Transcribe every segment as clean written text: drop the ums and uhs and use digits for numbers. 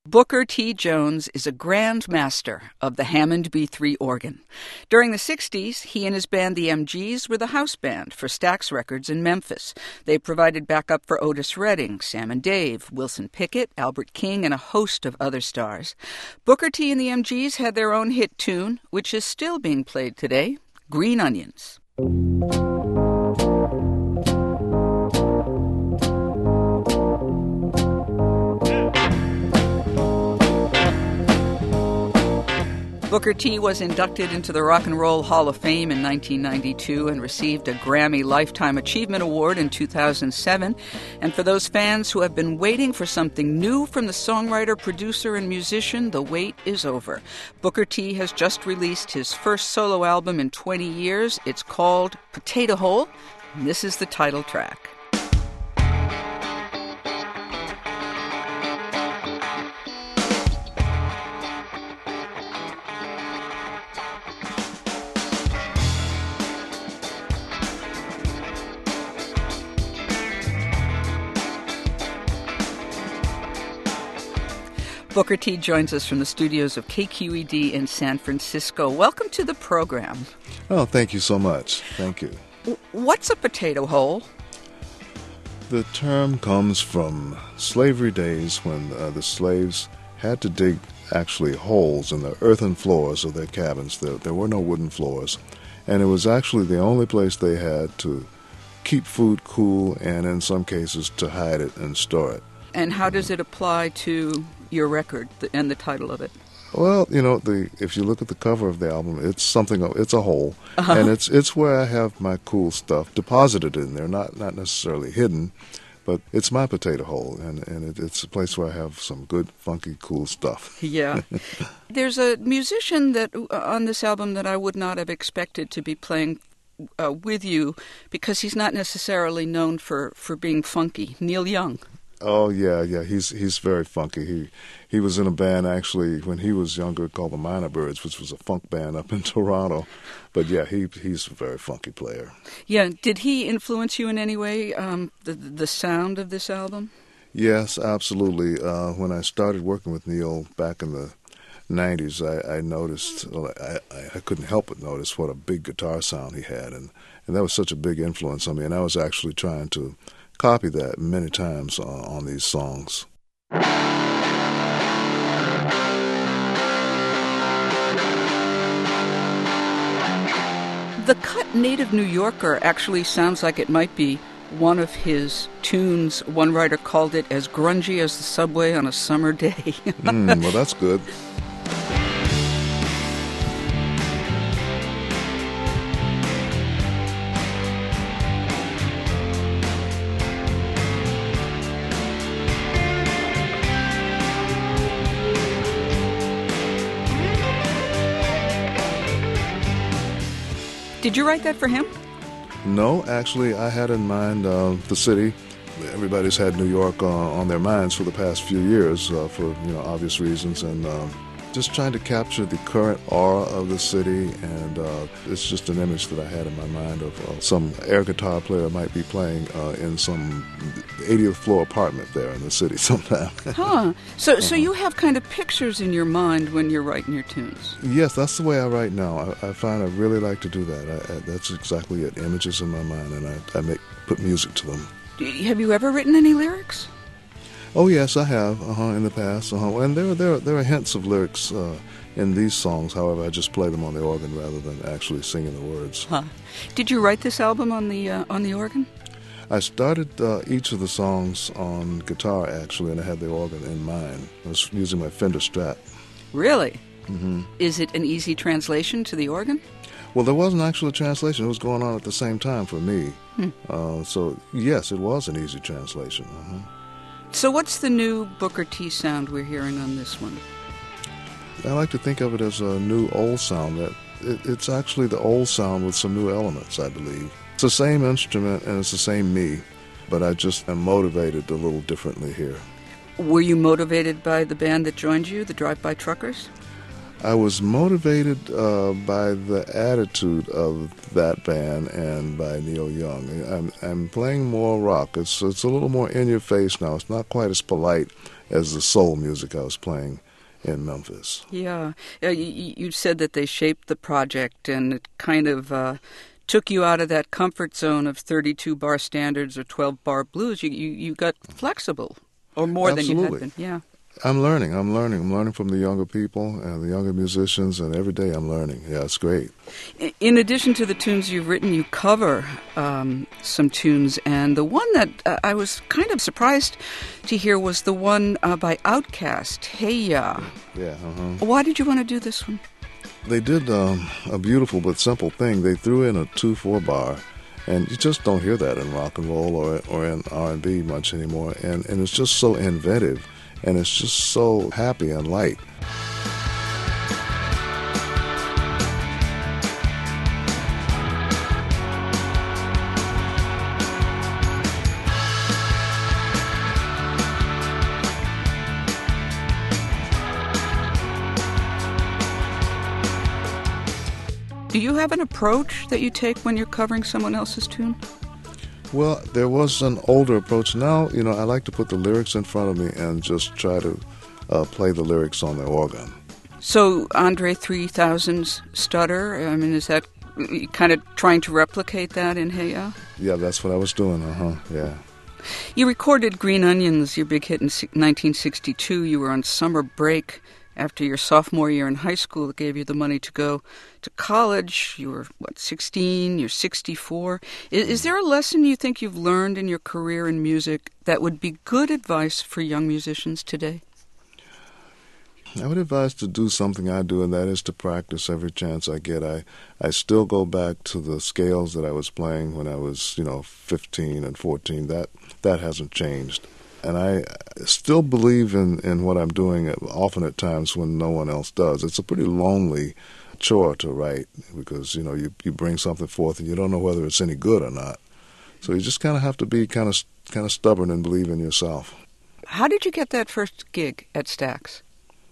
Booker T. Jones is a grand master of the Hammond B3 organ. During the 60s, he and his band, the MGs, were the house band for Stax Records in Memphis. They provided backup for Otis Redding, Sam and Dave, Wilson Pickett, Albert King, and a host of other stars. Booker T. and the MGs had their own hit tune, which is still being played today, Green Onions. Booker T. was inducted into the Rock and Roll Hall of Fame in 1992 and received a Grammy Lifetime Achievement Award in 2007. And for those fans who have been waiting for something new from the songwriter, producer, and musician, the wait is over. Booker T. has just released his first solo album in 20 years. It's called Potato Hole, and this is the title track. Booker T. joins us from the studios of KQED in San Francisco. Welcome to the program. Oh, thank you so much. Thank you. What's a potato hole? The term comes from slavery days when the slaves had to dig actually holes in the earthen floors of their cabins. There were no wooden floors. And it was actually the only place they had to keep food cool and in some cases to hide it and store it. And how does it apply to your record and the title of it? Well, you know, if you look at the cover of the album, it's a hole, and it's where I have my cool stuff deposited in there, not necessarily hidden, but it's my potato hole, and it's a place where I have some good, funky, cool stuff. Yeah. There's a musician that on this album that I would not have expected to be playing with you because he's not necessarily known for being funky, Neil Young. Oh yeah, he's very funky. He was in a band actually when he was younger called the Minor Birds, which was a funk band up in Toronto. But yeah, he's a very funky player. Yeah, did he influence you in any way? The sound of this album? Yes, absolutely. When I started working with Neil back in the 90s, I noticed. Well, I couldn't help but notice what a big guitar sound he had, and that was such a big influence on me. And I was actually trying to copy that many times on these songs. The cut Native New Yorker actually sounds like it might be one of his tunes. One writer called it as grungy as the subway on a summer day. Well, that's good. Did you write that for him? No, actually, I had in mind the city. Everybody's had New York on their minds for the past few years for obvious reasons, and just trying to capture the current aura of the city. And it's just an image that I had in my mind of some air guitar player might be playing in some 80th floor apartment there in the city sometime. So you have kind of pictures in your mind when you're writing your tunes? Yes, that's the way I write now. I find I really like to do that. That's exactly it. Images in my mind, and I put music to them. Have you ever written any lyrics? Oh yes, I have. In the past. And there are hints of lyrics in these songs. However, I just play them on the organ rather than actually singing the words. Did you write this album on the organ? I started each of the songs on guitar actually, and I had the organ in mind. I was using my Fender Strat. Really? Mm-hmm. Is it an easy translation to the organ? Well, there wasn't actually a translation. It was going on at the same time for me. So yes, it was an easy translation. So what's the new Booker T sound we're hearing on this one? I like to think of it as a new old sound. It's actually the old sound with some new elements, I believe. It's the same instrument and it's the same me, but I just am motivated a little differently here. Were you motivated by the band that joined you, the Drive-By Truckers? I was motivated by the attitude of that band and by Neil Young. I'm playing more rock. It's a little more in your face now. It's not quite as polite as the soul music I was playing in Memphis. Yeah. You said that they shaped the project, and it kind of took you out of that comfort zone of 32-bar standards or 12-bar blues. You got flexible, or more Absolutely. than you had been. Yeah. I'm learning from the younger people and the younger musicians, and every day I'm learning. Yeah, it's great. In addition to the tunes you've written, you cover some tunes, and the one that I was kind of surprised to hear was the one by Outkast, Hey Ya. Yeah. Why did you want to do this one? They did a beautiful but simple thing. They threw in a 2/4 bar, and you just don't hear that in rock and roll or in R&B much anymore, and it's just so inventive. And it's just so happy and light. Do you have an approach that you take when you're covering someone else's tune? Well, there was an older approach. Now, I like to put the lyrics in front of me and just try to play the lyrics on the organ. So, Andre 3000's Stutter, is that kind of trying to replicate that in Hey Ya? Yeah, that's what I was doing, yeah. You recorded Green Onions, your big hit in 1962. You were on summer break after your sophomore year in high school that gave you the money to go to college. You were, 16? You're 64. Is there a lesson you think you've learned in your career in music that would be good advice for young musicians today? I would advise to do something I do, and that is to practice every chance I get. I still go back to the scales that I was playing when I was, 15 and 14. That hasn't changed. And I still believe in what I'm doing, often at times when no one else does. It's a pretty lonely chore to write because, you bring something forth and you don't know whether it's any good or not. So you just kind of have to be kind of stubborn and believe in yourself. How did you get that first gig at Stax?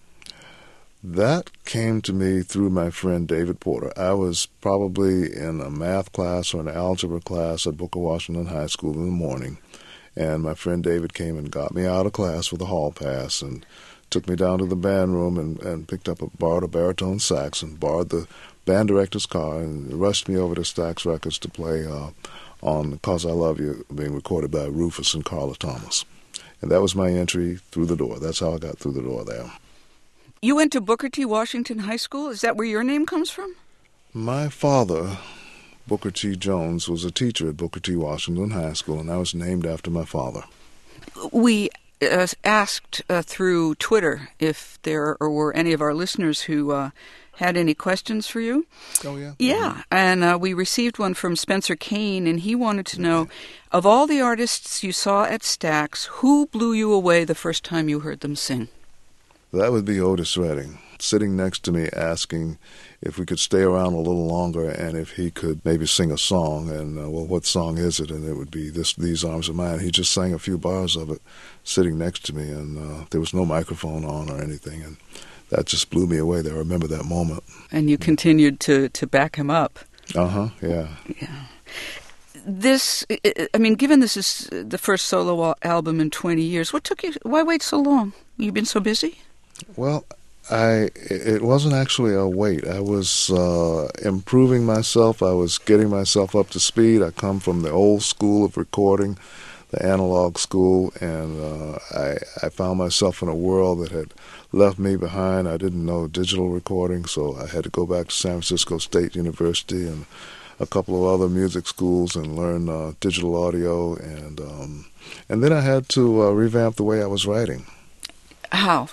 That came to me through my friend David Porter. I was probably in a math class or an algebra class at Booker Washington High School in the morning. And my friend David came and got me out of class with a hall pass and took me down to the band room and borrowed a baritone sax and borrowed the band director's car and rushed me over to Stax Records to play on 'Cause I Love You, being recorded by Rufus and Carla Thomas. And that was my entry through the door. That's how I got through the door there. You went to Booker T. Washington High School? Is that where your name comes from? My father, Booker T. Jones, was a teacher at Booker T. Washington High School, and I was named after my father. We asked through Twitter if there were any of our listeners who had any questions for you. Oh, yeah? Yeah, and we received one from Spencer Kane, and he wanted to know, of all the artists you saw at Stax, who blew you away the first time you heard them sing? That would be Otis Redding, sitting next to me asking if we could stay around a little longer and if he could maybe sing a song. And, what song is it? And it would be These Arms Are Mine. He just sang a few bars of it sitting next to me, and there was no microphone on or anything. And that just blew me away there. I remember that moment. And you continued to back him up. Yeah. Yeah. This, given this is the first solo album in 20 years, why wait so long? You've been so busy? Well, it wasn't actually a wait. I was improving myself. I was getting myself up to speed. I come from the old school of recording, the analog school, and I found myself in a world that had left me behind. I didn't know digital recording, so I had to go back to San Francisco State University and a couple of other music schools and learn digital audio, and then I had to revamp the way I was writing. How?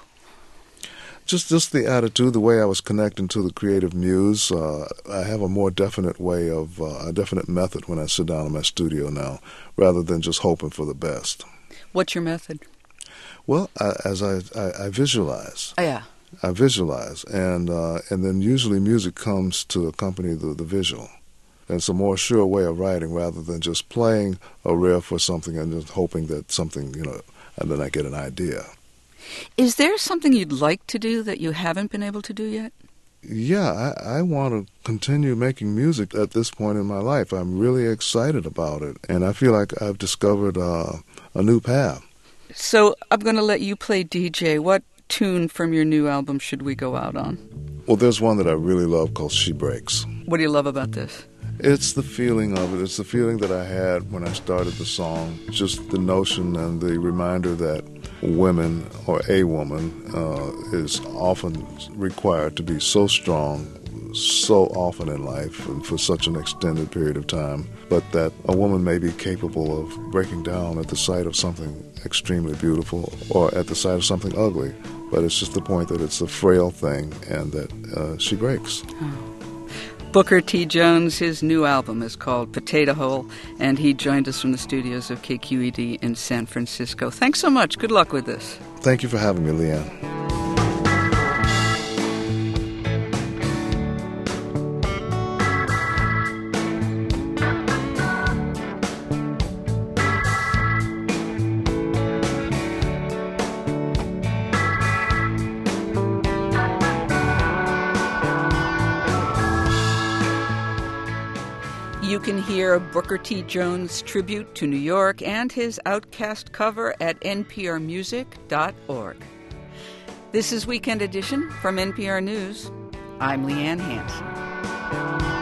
Just the attitude, the way I was connecting to the creative muse. I have a more definite way of, a definite method when I sit down in my studio now, rather than just hoping for the best. What's your method? Well, I visualize. Oh, yeah. I visualize, and then usually music comes to accompany the visual. And it's a more sure way of writing rather than just playing a riff or something and just hoping that something, and then I get an idea. Is there something you'd like to do that you haven't been able to do yet? Yeah, I want to continue making music at this point in my life. I'm really excited about it, and I feel like I've discovered a new path. So I'm going to let you play DJ. What tune from your new album should we go out on? Well, there's one that I really love called She Breaks. What do you love about this? It's the feeling of it. It's the feeling that I had when I started the song. Just the notion and the reminder that women, or a woman, is often required to be so strong, so often in life and for such an extended period of time, but that a woman may be capable of breaking down at the sight of something extremely beautiful or at the sight of something ugly. But it's just the point that it's a frail thing and that she breaks. Oh. Booker T. Jones, his new album is called Potato Hole, and he joined us from the studios of KQED in San Francisco. Thanks so much. Good luck with this. Thank you for having me, Leanne. You can hear a Booker T. Jones tribute to New York and his Outcast cover at nprmusic.org. This is Weekend Edition from NPR News. I'm Leanne Hansen.